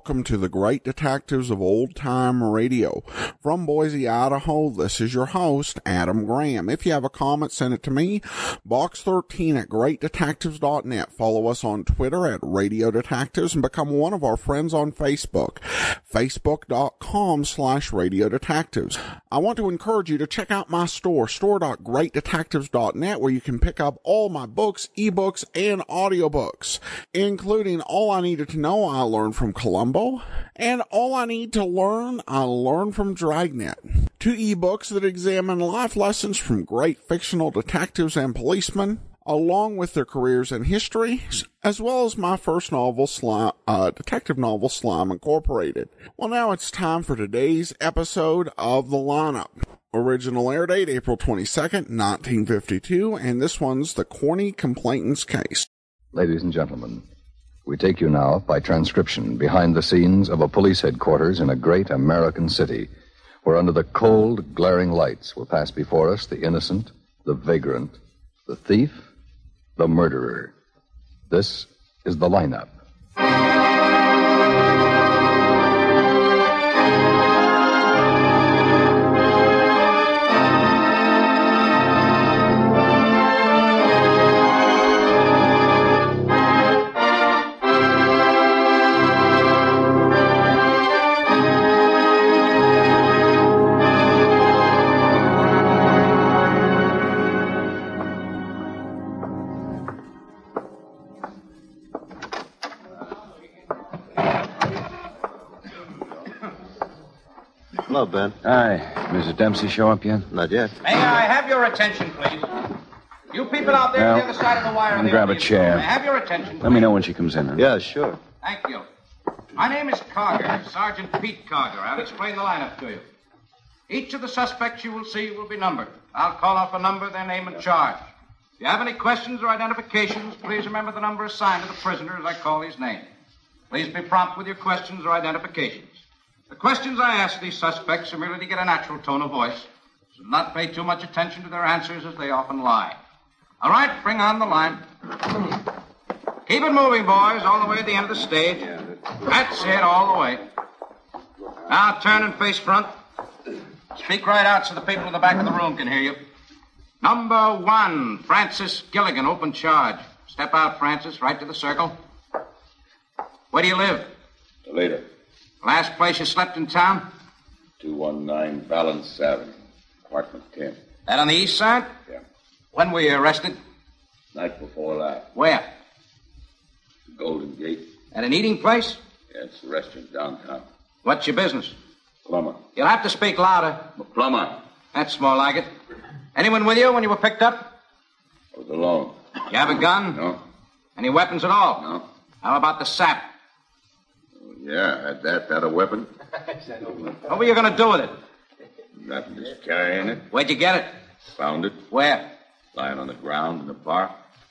welcome to the Great Detectives of Old Time Radio. From Boise, Idaho, this is your host, Adam Graham. If you have a comment, send it to me, box13 at greatdetectives.net. Follow us on Twitter at Radio Detectives and become one of our friends on Facebook, facebook.com/Radio Detectives. I want to encourage you to check out my store.greatdetectives.net, where you can pick up all my books, ebooks, and audiobooks, including All I Needed to Know I Learned from Columbo, and All I Need to Learn I Learned from Dragnet. 2 ebooks that examine life lessons from great fictional detectives and policemen, along with their careers and histories, as well as my first novel, detective novel, Slime Incorporated. Well, now it's time for today's episode of The Lineup. Original air date, April 22nd, 1952, and this one's The Corny Complainants Case. Ladies and gentlemen, we take you now, by transcription, behind the scenes of a police headquarters in a great American city, where under the cold, glaring lights will pass before us the innocent, the vagrant, the thief, the murderer. This is The Lineup. Hello, Ben. Hi. Mrs. Dempsey show up yet? Not yet. May I have your attention, please? You people out there on the other side of the wire. Grab a chair. May I have your attention, please? Let me know when she comes in. Huh? Yeah, sure. Thank you. My name is Carger, Sergeant Pete Carger. I'll explain the lineup to you. Each of the suspects you will see will be numbered. I'll call off a number, their name, and charge. If you have any questions or identifications, please remember the number assigned to the prisoner as I call his name. Please be prompt with your questions or identifications. The questions I ask these suspects are merely to get a natural tone of voice, so do not pay too much attention to their answers, as they often lie. All right, bring on the line. Keep it moving, boys, all the way to the end of the stage. That's it, all the way. Now turn and face front. Speak right out so the people in the back of the room can hear you. Number 1, Francis Gilligan, open charge. Step out, Francis, right to the circle. Where do you live? Toledo. Last place you slept in town? 219 Balance Avenue, apartment 10. That on the east side? Yeah. When were you arrested? Night before last. Where? The Golden Gate. At an eating place? Yeah, it's a restaurant downtown. What's your business? Plumber. You'll have to speak louder. I'm a plumber. That's more like it. Anyone with you when you were picked up? I was alone. You have a gun? No. Any weapons at all? No. How about the sap? Yeah, I had that. That a weapon? What were you going to do with it? Nothing, just carrying it. Where'd you get it? Found it. Where? Lying on the ground in the park.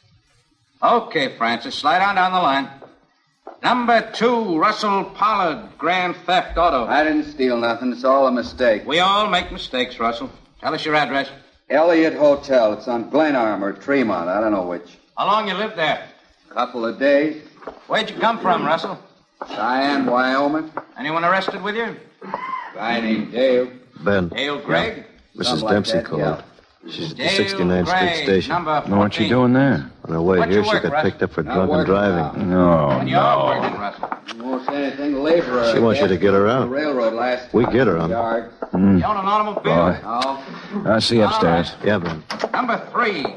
Okay, Francis, slide on down the line. Number 2, Russell Pollard, grand theft auto. I didn't steal nothing. It's all a mistake. We all make mistakes, Russell. Tell us your address. Elliott Hotel. It's on Glenarm or Tremont. I don't know which. How long you lived there? Couple of days. Where'd you come from, Russell? Cheyenne, Wyoming. Anyone arrested with you? Guy named Dale. Ben. Dale Gregg? Mrs. Something Dempsey like that, called. yeah. She's at the Dale 69th Street Gregg, station. number 14. Know what you doing there? On her way What'd here, you she work, got Russ? picked up for Not drunken working driving. No, When you are working, Russell. You won't say anything to laborer. She wants you to get her out. The railroad last We time. get her on. Yard. You own an automobile? Boy. Oh, I'll see you upstairs. Yeah, Ben. Number 3.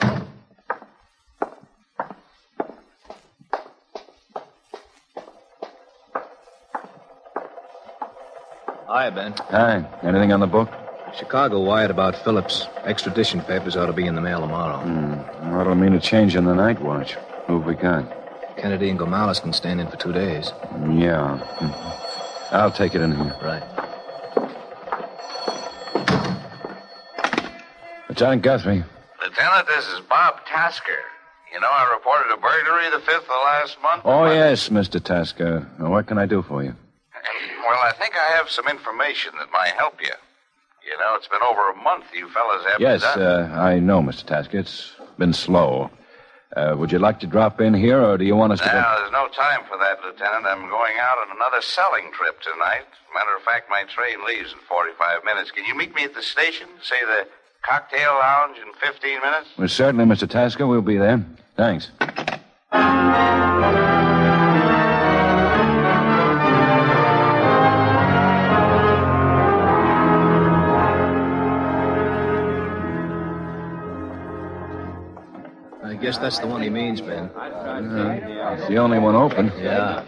Hi, Ben. Hi. Anything on the book? Chicago wired about Phillips. Extradition papers ought to be in the mail tomorrow. That'll mean a change in the night watch. Who have we got? Kennedy and Gomales can stand in for 2 days. Yeah. I'll take it in here. Right. Lieutenant Guthrie. Lieutenant, this is Bob Tasker. You know, I reported a burglary the 5th of last month. Oh, yes, Mr. Tasker. What can I do for you? Well, I think I have some information that might help you. You know, it's been over a month you fellas haven't Yes, done. I know, Mr. Tasker. It's been slow. Would you like to drop in here, or do you want us to go? Now, there's no time for that, Lieutenant. I'm going out on another selling trip tonight. Matter of fact, my train leaves in 45 minutes. Can you meet me at the station? Say the cocktail lounge in 15 minutes? Well, certainly, Mr. Tasker. We'll be there. Thanks. I guess that's the one he means, Ben. It's the only one open. Yeah.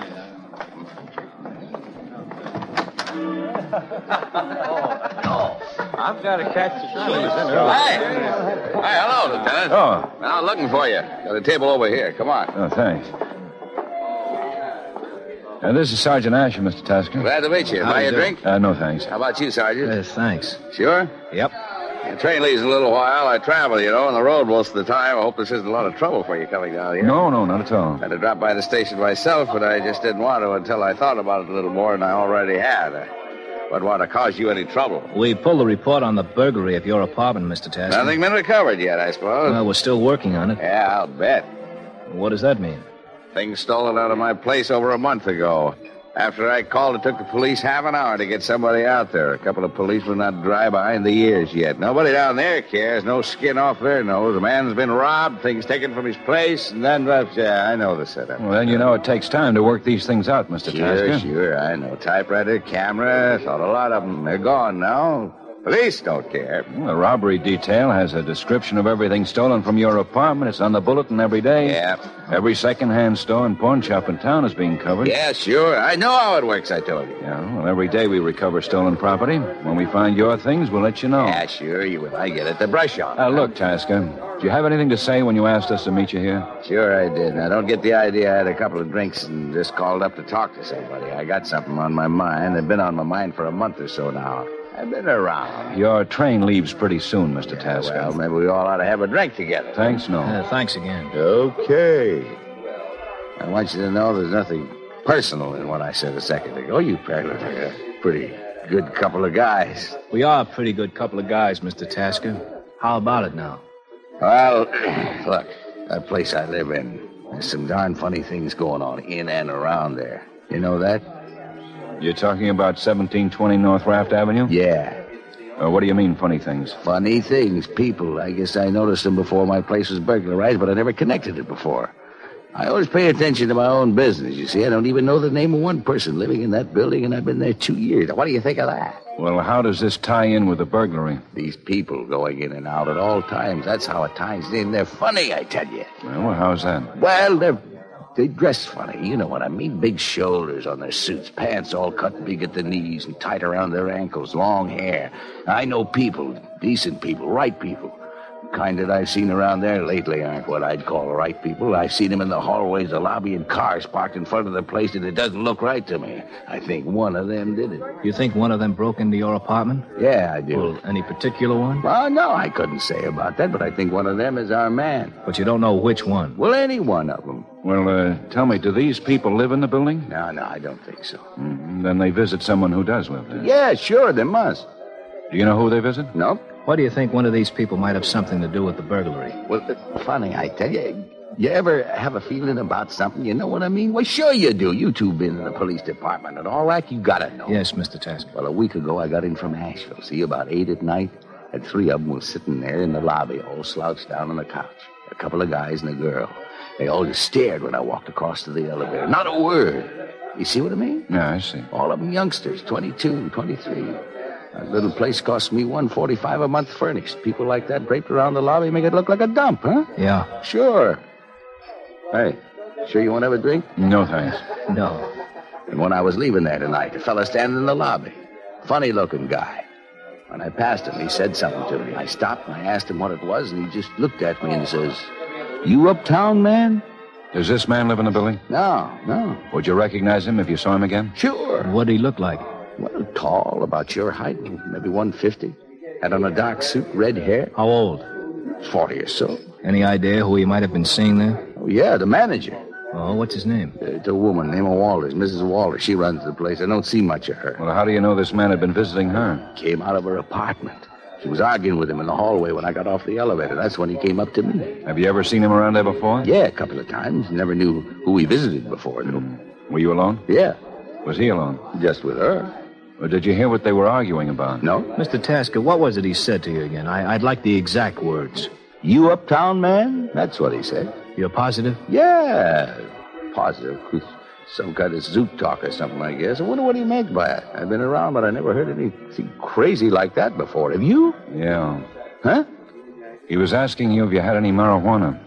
I've got to catch the train. Hi, hello, Lieutenant. Oh. Now, looking for you. Got a table over here. Come on. Oh, thanks. This is Sergeant Asher, Mr. Tasker. Glad to meet you. Buy you a drink? No, thanks. How about you, Sergeant? Thanks. Sure? Yep. The train leaves in a little while. I travel, you know, on the road most of the time. I hope this isn't a lot of trouble for you coming down here. No, not at all. Had to drop by the station myself, but I just didn't want to until I thought about it a little more, and I already had. Wouldn't want to cause you any trouble. We pulled the report on the burglary of your apartment, Mr. Tasker. Nothing been recovered yet, I suppose. Well, we're still working on it. Yeah, I'll bet. What does that mean? Things stolen out of my place over a month ago. After I called, it took the police half an hour to get somebody out there. A couple of policemen not dry behind the ears yet. Nobody down there cares. No skin off their nose. A man's been robbed, things taken from his place, and then left. Yeah, I know the setup. Well, then you know it takes time to work these things out, Mr. Tasker. Sure, I know. Typewriter, camera, thought a lot of them. They're gone now. Police don't care. Well, the robbery detail has a description of everything stolen from your apartment. It's on the bulletin every day. Yeah. Every second-hand store and pawn shop in town is being covered. Yeah, sure. I know how it works, I told you. Yeah, well, every day we recover stolen property. When we find your things, we'll let you know. Yeah, sure, you will. I get it. The brush on. Look, Tasker, do you have anything to say when you asked us to meet you here? Sure I did. Now, don't get the idea I had a couple of drinks and just called up to talk to somebody. I got something on my mind. They've been on my mind for a month or so now. I've been around. Your train leaves pretty soon, Mr. Tasker. Well, maybe we all ought to have a drink together. Thanks, no. Thanks again. Okay. I want you to know there's nothing personal in what I said a second ago. You apparently are a pretty good couple of guys. We are a pretty good couple of guys, Mr. Tasker. How about it now? Well, look, that place I live in, there's some darn funny things going on in and around there. You know that? You're talking about 1720 North Raft Avenue? Yeah. What do you mean, funny things? Funny things, people. I guess I noticed them before my place was burglarized, but I never connected it before. I always pay attention to my own business. You see, I don't even know the name of one person living in that building, and I've been there 2 years. What do you think of that? Well, how does this tie in with the burglary? These people going in and out at all times. That's how it ties in. They're funny, I tell you. Well, how's that? Well, they dress funny. You know what I mean? Big shoulders on their suits, pants all cut big at the knees and tight around their ankles, long hair. I know people, decent people, right people. The kind that I've seen around there lately aren't what I'd call right people. I've seen them in the hallways, the lobby, and cars parked in front of the place, and it doesn't look right to me. I think one of them did it. You think one of them broke into your apartment? Yeah, I do. Well, any particular one? Well, no, I couldn't say about that, but I think one of them is our man. But you don't know which one? Well, any one of them. Well, tell me, do these people live in the building? No, I don't think so. Then they visit someone who does live there. Yeah, sure, they must. Do you know who they visit? Nope. Why do you think one of these people might have something to do with the burglary? Well, funny, I tell you. You ever have a feeling about something? You know what I mean? Well, sure you do. You two been in the police department and all that. You gotta know. Yes, Mr. Tasker. Well, a week ago, I got in from Asheville. See, about 8 at night, and 3 of them were sitting there in the lobby, all slouched down on the couch. A couple of guys and a girl. They all just stared when I walked across to the elevator. Not a word. You see what I mean? Yeah, I see. All of them youngsters, 22, 23. That little place cost me $145 a month furnished. People like that draped around the lobby make it look like a dump, huh? Yeah. Sure. Hey, sure you won't have a drink? No, thanks. No. And when I was leaving there tonight, a fella standing in the lobby. Funny-looking guy. When I passed him, he said something to me. I stopped and I asked him what it was, and he just looked at me and says, "You uptown, man?" Does this man live in the building? No. Would you recognize him if you saw him again? Sure. What did he look like? Well, tall, about your height, maybe 150. Had on a dark suit, red hair. How old? 40 or so. Any idea who he might have been seeing there? Oh, yeah, the manager. Oh, what's his name? It's a woman named Walters, Mrs. Walters. She runs the place. I don't see much of her. Well, how do you know this man had been visiting her? Came out of her apartment. She was arguing with him in the hallway when I got off the elevator. That's when he came up to me. Have you ever seen him around there before? Yeah, a couple of times. Never knew who he visited before, though. Were you alone? Yeah, Was he alone? just with her. Or did you hear what they were arguing about? No? Mr. Tasker, what was it he said to you again? I'd like the exact words. You uptown man? That's what he said. You're positive? Yeah, positive. Some kind of zoot talk or something, I guess. I wonder what he meant by it. I've been around, but I never heard anything crazy like that before. Have you? Yeah. Huh? He was asking you if you had any marijuana.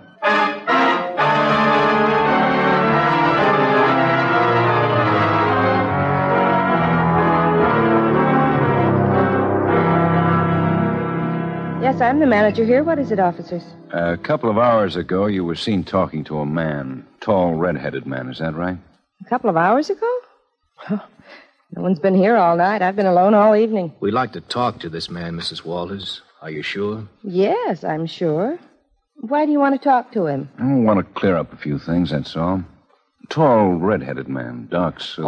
Yes, I'm the manager here. What is it, officers? A couple of hours ago, you were seen talking to a man. Tall, red-headed man. Is that right? A couple of hours ago? No one's been here all night. I've been alone all evening. We'd like to talk to this man, Mrs. Walters. Are you sure? Yes, I'm sure. Why do you want to talk to him? I want to clear up a few things, that's all. Tall, red-headed man. Dark suit.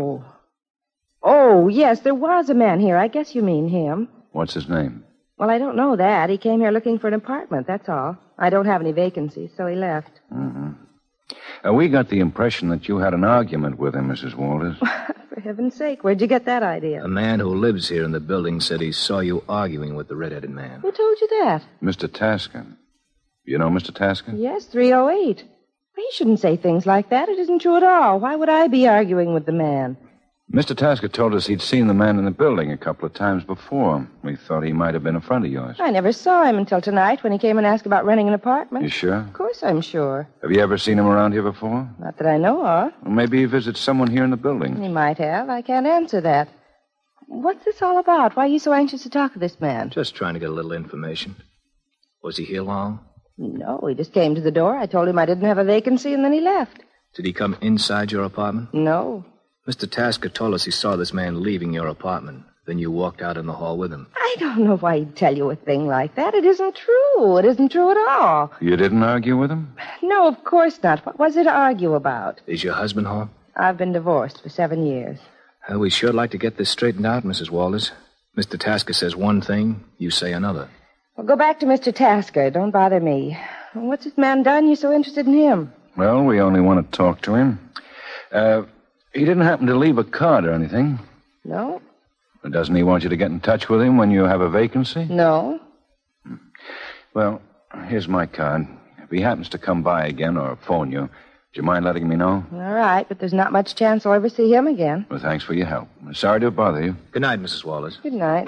Oh, yes, there was a man here. I guess you mean him. What's his name? Well, I don't know that. He came here looking for an apartment, that's all. I don't have any vacancies, so he left. Mm-hmm. We got the impression that you had an argument with him, Mrs. Walters. For heaven's sake, where'd you get that idea? A man who lives here in the building said he saw you arguing with the red-headed man. Who told you that? Mr. Tasker. You know Mr. Tasker? Yes, 308. He shouldn't say things like that. It isn't true at all. Why would I be arguing with the man? Mr. Tasker told us he'd seen the man in the building a couple of times before. We thought he might have been a friend of yours. I never saw him until tonight when he came and asked about renting an apartment. You sure? Of course I'm sure. Have you ever seen him around here before? Not that I know of. Well, maybe he visits someone here in the building. He might have. I can't answer that. What's this all about? Why are you so anxious to talk to this man? Just trying to get a little information. Was he here long? No, he just came to the door. I told him I didn't have a vacancy, and then he left. Did he come inside your apartment? No. Mr. Tasker told us he saw this man leaving your apartment. Then you walked out in the hall with him. I don't know why he'd tell you a thing like that. It isn't true. It isn't true at all. You didn't argue with him? No, of course not. What was there to argue about? Is your husband home? I've been divorced for 7 years. We'd sure like to get this straightened out, Mrs. Walters. Mr. Tasker says one thing, you say another. Well, go back to Mr. Tasker. Don't bother me. What's this man done? You're so interested in him. Well, we only want to talk to him. He didn't happen to leave a card or anything. No? Doesn't he want you to get in touch with him when you have a vacancy? No. Well, here's my card. If he happens to come by again or phone you, do you mind letting me know? All right, but there's not much chance I'll ever see him again. Well, thanks for your help. Sorry to bother you. Good night, Mrs. Walters. Good night.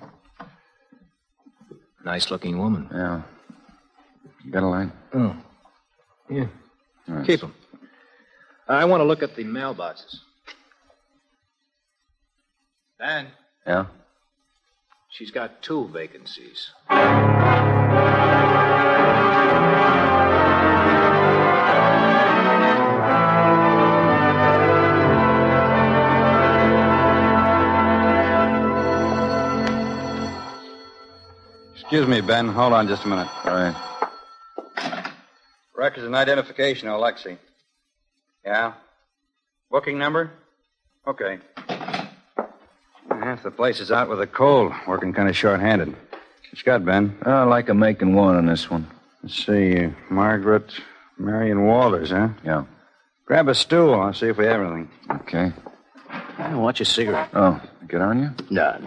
Nice-looking woman. Yeah. You got a line? Oh. Yeah. Right. Keep them. I want to look at the mailboxes. Dan? Yeah? She's got 2 vacancies. Excuse me, Ben. Hold on just a minute. All right. Records and identification, Alexi. Yeah? Booking number? Okay. Half the place is out with a cold. Working kind of short-handed. What you got, Ben? I like a making one on this one. Let's see. Margaret Marion Walters, huh? Yeah. Grab a stool. I'll see if we have anything. Okay. I want your cigarette. Oh, get on you? None.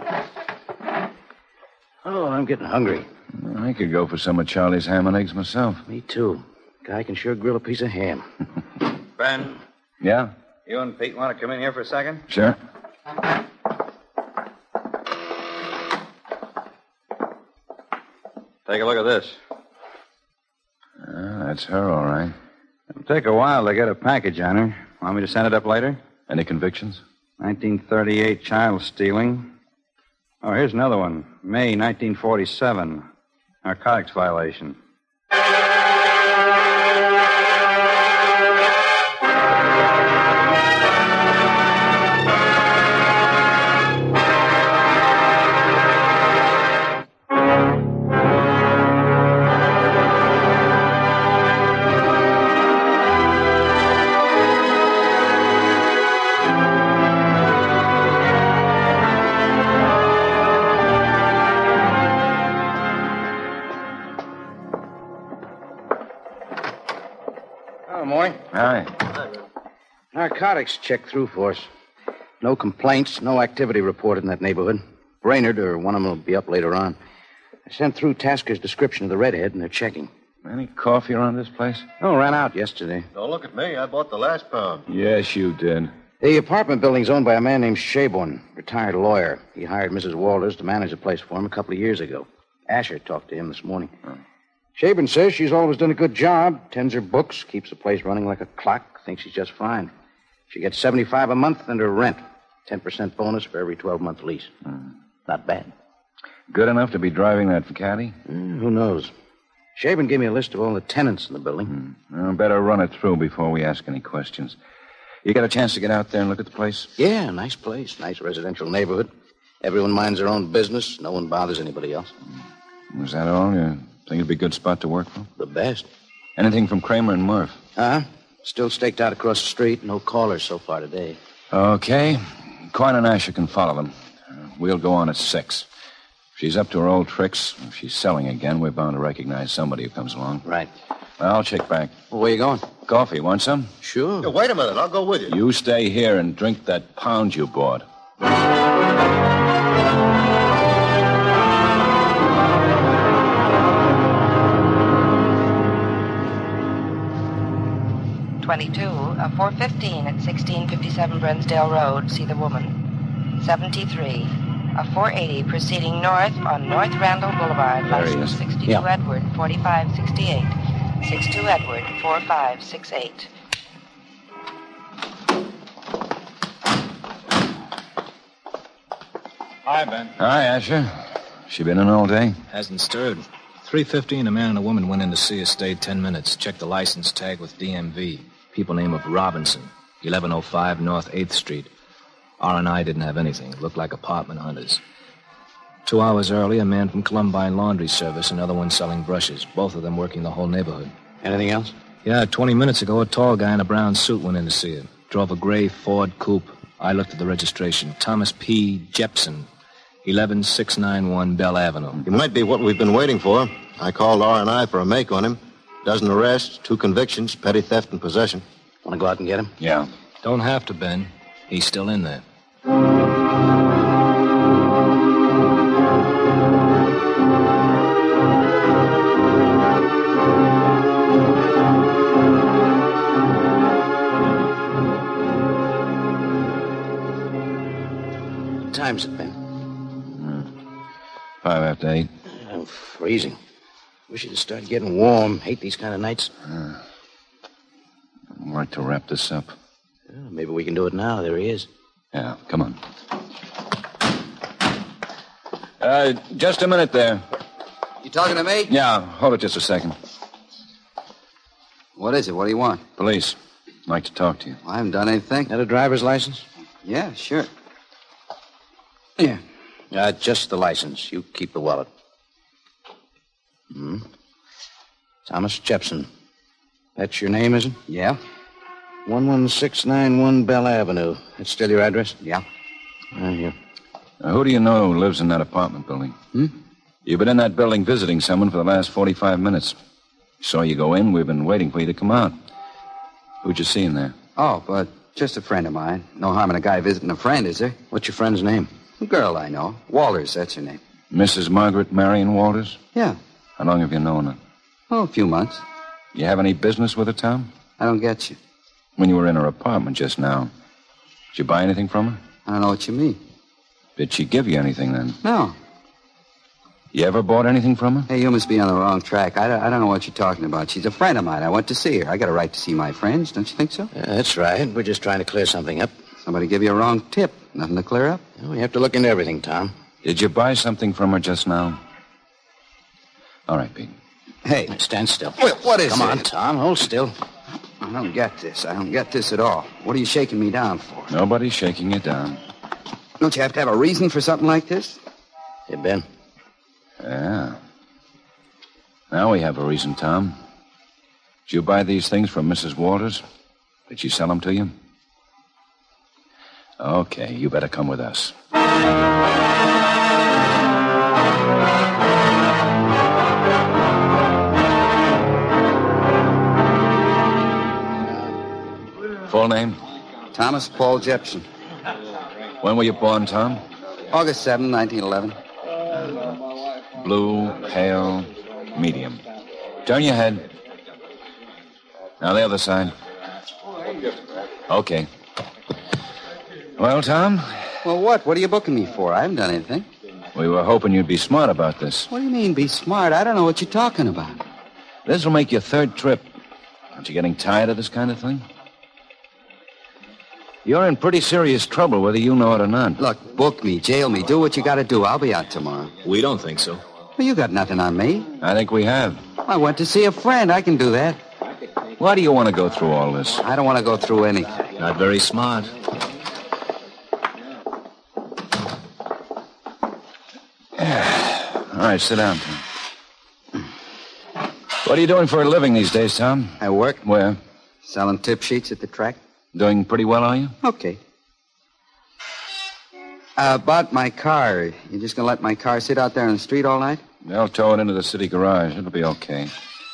Oh, I'm getting hungry. I could go for some of Charlie's ham and eggs myself. Me too. Guy can sure grill a piece of ham. Ben, Yeah? you and Pete want to come in here for a second? Sure. Take a look at this. That's her, all right. It'll take a while to get a package on her. Want me to send it up later? Any convictions? 1938 child stealing. Oh, here's another one. May 1947. Narcotics violation. narcotics checked through for us. No complaints, no activity reported in that neighborhood. Brainerd or one of them will be up later on. I sent through Tasker's description of the redhead, and they're checking. Any coffee around this place? Oh, ran out yesterday. Don't look at me. I bought the last pound. Yes, you did. The apartment building's owned by a man named Shaborn, retired lawyer. He hired Mrs. Walters to manage the place for him a couple of years ago. Asher talked to him this morning. Shaborn says she's always done a good job, tends her books, keeps the place running like a clock, thinks she's just fine. She gets $75 a month and her rent. 10% bonus for every 12-month lease. Not bad. Good enough to be driving that caddy? Who knows? Shaborn gave me a list of all the tenants in the building. Better run it through before we ask any questions. You got a chance to get out there and look at the place? Yeah, nice place. Nice residential neighborhood. Everyone minds their own business. No one bothers anybody else. Was that all? You think it'd be a good spot to work for? The best. Anything from Kramer and Murph? Still staked out across the street. No callers so far today. Okay. Quine and Asher can follow them. We'll go on at 6. If she's up to her old tricks, if she's selling again, we're bound to recognize somebody who comes along. Right. I'll check back. Well, where you going? Coffee. Want some? Sure. Yeah, wait a minute. I'll go with you. You stay here and drink that pound you bought. A 415 at 1657 Brentsdale Road. See the woman. 73. A 480 proceeding north on North Randall Boulevard. License 62 Edward 4568. 62 Edward 4568. Hi, Ben. Hi, Asher. She been in all day? Hasn't stirred. 3:15, a man and a woman went in to see us, stayed 10 minutes, checked the license tag with DMV. People name of Robinson, 1105 North 8th Street. R&I didn't have anything. It looked like apartment hunters. 2 hours earlier, a man from Columbine Laundry Service, another one selling brushes, both of them working the whole neighborhood. Anything else? Yeah, 20 minutes ago, a tall guy in a brown suit went in to see her. Drove a gray Ford coupe. I looked at the registration. Thomas P. Jepson, 11691 Bell Avenue. He might be what we've been waiting for. I called R&I for a make on him. Dozen arrests, 2 convictions, petty theft and possession. Want to go out and get him? Yeah. Don't have to, Ben. He's still in there. What time's it, Ben? 5 after 8. I'm freezing. Wish it'd start getting warm. Hate these kind of nights. I'd like to wrap this up. Well, maybe we can do it now. There he is. Yeah, come on. Just a minute there. You talking to me? Yeah, hold it just a second. What is it? What do you want? Police. I'd like to talk to you. I haven't done anything. Got a driver's license? Yeah, sure. Yeah. Just the license. You keep the wallet. Thomas Jepson. That's your name, is it? Yeah. 11691 Bell Avenue. That's still your address? Yeah. Here. Who do you know who lives in that apartment building? You've been in that building visiting someone for the last 45 minutes. Saw you go in. We've been waiting for you to come out. Who'd you see in there? Oh, but just a friend of mine. No harm in a guy visiting a friend, is there? What's your friend's name? A girl I know. Walters, that's her name. Mrs. Margaret Marion Walters? Yeah. How long have you known her? Oh, a few months. You have any business with her, Tom? I don't get you. When you were in her apartment just now, did you buy anything from her? I don't know what you mean. Did she give you anything then? No. You ever bought anything from her? Hey, you must be on the wrong track. I don't know what you're talking about. She's a friend of mine. I went to see her. I got a right to see my friends. Don't you think so? Yeah, that's right. We're just trying to clear something up. Somebody give you a wrong tip. Nothing to clear up? Well, we have to look into everything, Tom. Did you buy something from her just now? All right, Pete. Hey. Stand still. Wait, what is it? Come on, Tom. Hold still. I don't get this. I don't get this at all. What are you shaking me down for? Nobody's shaking you down. Don't you have to have a reason for something like this? Hey, Ben. Yeah. Now we have a reason, Tom. Did you buy these things from Mrs. Walters? Did she sell them to you? Okay, you better come with us. Full name? Thomas Paul Jepson. When were you born, Tom? August 7, 1911. Blue, pale, medium. Turn your head. Now the other side. Okay. Well, Tom? Well, what? What are you booking me for? I haven't done anything. We were hoping you'd be smart about this. What do you mean, be smart? I don't know what you're talking about. This will make your third trip. Aren't you getting tired of this kind of thing? You're in pretty serious trouble, whether you know it or not. Look, book me, jail me, do what you got to do. I'll be out tomorrow. We don't think so. Well, you got nothing on me. I think we have. I went to see a friend. I can do that. Why do you want to go through all this? I don't want to go through anything. Not very smart. All right, sit down, Tom. What are you doing for a living these days, Tom? I work. Where? Selling tip sheets at the track. Doing pretty well, are you? Okay. About my car. You just gonna let my car sit out there on the street all night? They'll tow it into the city garage. It'll be okay.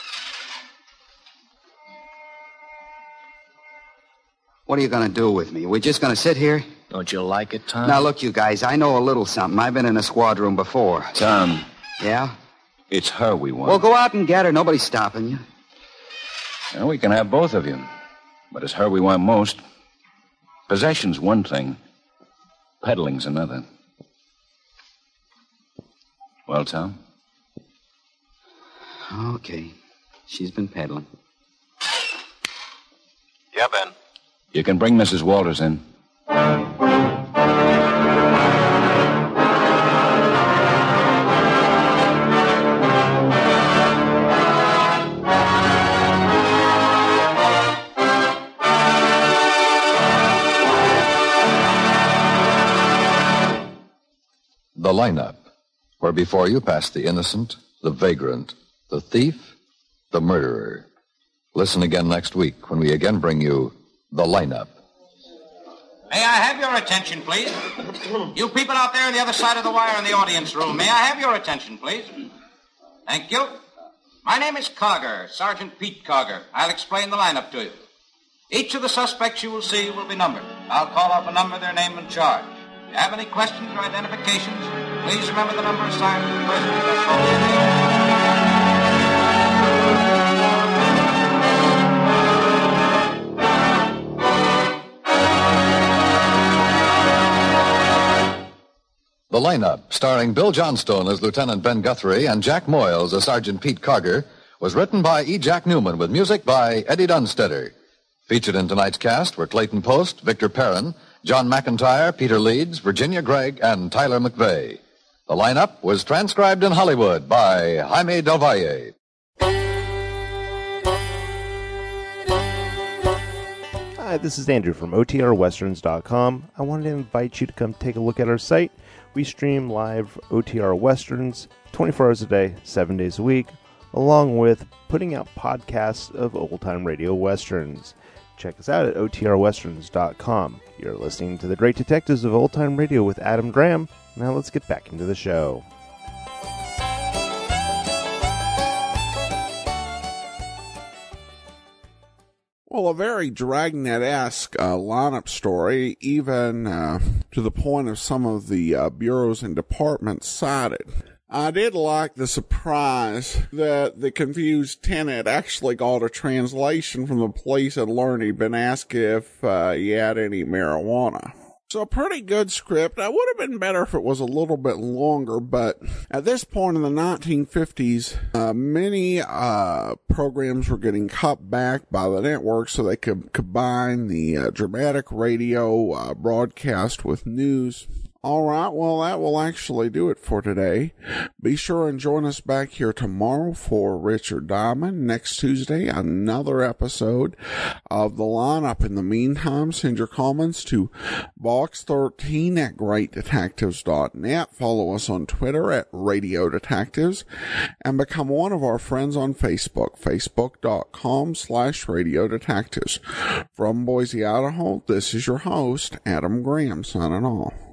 What are you gonna do with me? We're just gonna sit here? Don't you like it, Tom? Now, look, you guys, I know a little something. I've been in a squad room before. Tom. Yeah? It's her we want. Well, go out and get her. Nobody's stopping you. Well, we can have both of you. But it's her we want most. Possession's one thing. Peddling's another. Well, Tom? Okay. She's been peddling. Yeah, Ben. You can bring Mrs. Walters in. The Lineup, where before you pass the innocent, the vagrant, the thief, the murderer. Listen again next week when we again bring you The Lineup. May I have your attention, please? You people out there on the other side of the wire in the audience room, may I have your attention, please? Thank you. My name is Cogger, Sergeant Pete Cogger. I'll explain the lineup to you. Each of the suspects you will see will be numbered. I'll call off a number, their name, and charge. If you have any questions or identifications, please remember the number assigned to the person who has called your name. The Lineup, starring Bill Johnstone as Lieutenant Ben Guthrie and Jack Moyles as Sergeant Pete Cogger, was written by E. Jack Newman with music by Eddie Dunstetter. Featured in tonight's cast were Clayton Post, Victor Perrin, John McIntyre, Peter Leeds, Virginia Gregg, and Tyler McVeigh. The Lineup was transcribed in Hollywood by Jaime Del Valle. Hi, this is Andrew from OTRWesterns.com. I wanted to invite you to come take a look at our site. We stream live OTR Westerns 24 hours a day, 7 days a week, along with putting out podcasts of old-time radio westerns. Check us out at OTRWesterns.com. You're listening to The Great Detectives of Old Time Radio with Adam Graham. Now let's get back into the show. Well, a very Dragnet-esque lineup story, even to the point of some of the bureaus and departments cited. I did like the surprise that the confused tenant actually got a translation from the police and learned he'd been asked if he had any marijuana. So a pretty good script. It would have been better if it was a little bit longer, but at this point in the 1950s, many programs were getting cut back by the network so they could combine the dramatic radio broadcast with news. All right, well, that will actually do it for today. Be sure and join us back here tomorrow for Richard Diamond. Next Tuesday, another episode of The Lineup. In the meantime, send your comments to box13@greatdetectives.net. Follow us on Twitter at Radio Detectives and become one of our friends on Facebook, facebook.com/Radio Detectives. From Boise, Idaho, this is your host, Adam Graham, signing off.